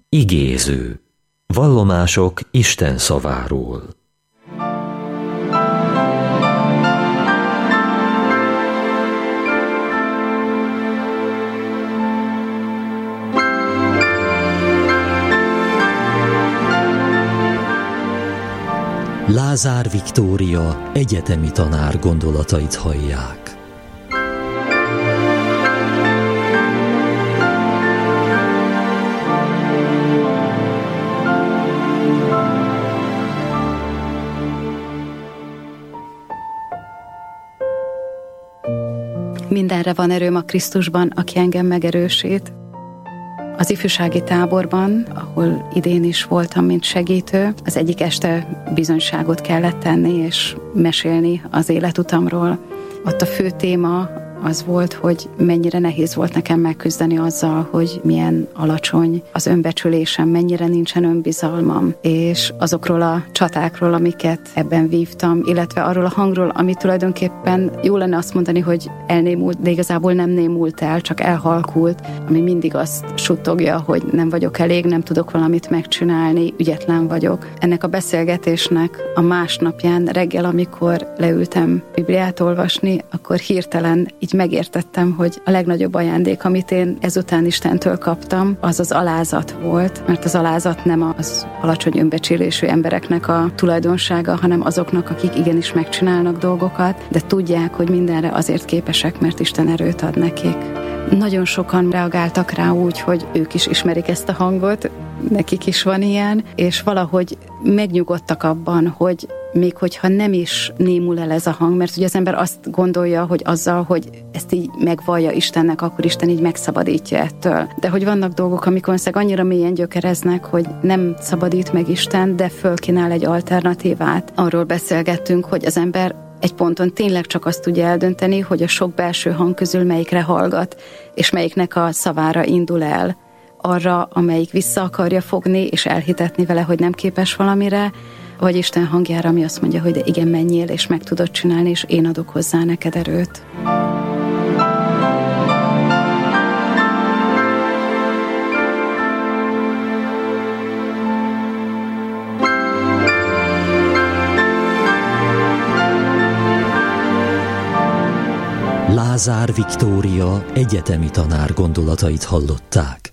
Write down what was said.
Igéző. Vallomások Isten szaváról. Lázár Viktória egyetemi tanár gondolatait hallják. Mindenre van erőm a Krisztusban, aki engem megerősít. Az ifjúsági táborban, ahol idén is voltam, mint segítő, az egyik este bizonyságot kellett tenni és mesélni az életutamról. Ott a fő téma az volt, hogy mennyire nehéz volt nekem megküzdeni azzal, hogy milyen alacsony az önbecsülésem, mennyire nincsen önbizalmam, és azokról a csatákról, amiket ebben vívtam, illetve arról a hangról, ami tulajdonképpen jó lenne azt mondani, hogy elnémult, de igazából nem némult el, csak elhalkult, ami mindig azt suttogja, hogy nem vagyok elég, nem tudok valamit megcsinálni, ügyetlen vagyok. Ennek a beszélgetésnek a másnapján reggel, amikor leültem Bibliát olvasni, akkor hirtelen így megértettem, hogy a legnagyobb ajándék, amit én ezután Istentől kaptam, az az alázat volt, mert az alázat nem az alacsony önbecsülésű embereknek a tulajdonsága, hanem azoknak, akik igenis megcsinálnak dolgokat, de tudják, hogy mindenre azért képesek, mert Isten erőt ad nekik. Nagyon sokan reagáltak rá úgy, hogy ők is ismerik ezt a hangot, nekik is van ilyen, és valahogy megnyugodtak abban, hogy még hogyha nem is némul el ez a hang, mert ugye az ember azt gondolja, hogy azzal, hogy ezt így megvallja Istennek, akkor Isten így megszabadítja ettől. De hogy vannak dolgok, amikor annyira mélyen gyökereznek, hogy nem szabadít meg Isten, de fölkínál egy alternatívát. Arról beszélgettünk, hogy az ember egy ponton tényleg csak azt tudja eldönteni, hogy a sok belső hang közül melyikre hallgat, és melyiknek a szavára indul el. Arra, amelyik vissza akarja fogni, és elhitetni vele, hogy nem képes valamire, vagy Isten hangjára, ami azt mondja, hogy de igen, menjél, és meg tudod csinálni, és én adok hozzá neked erőt. Lázár Viktória egyetemi tanár gondolatait hallották.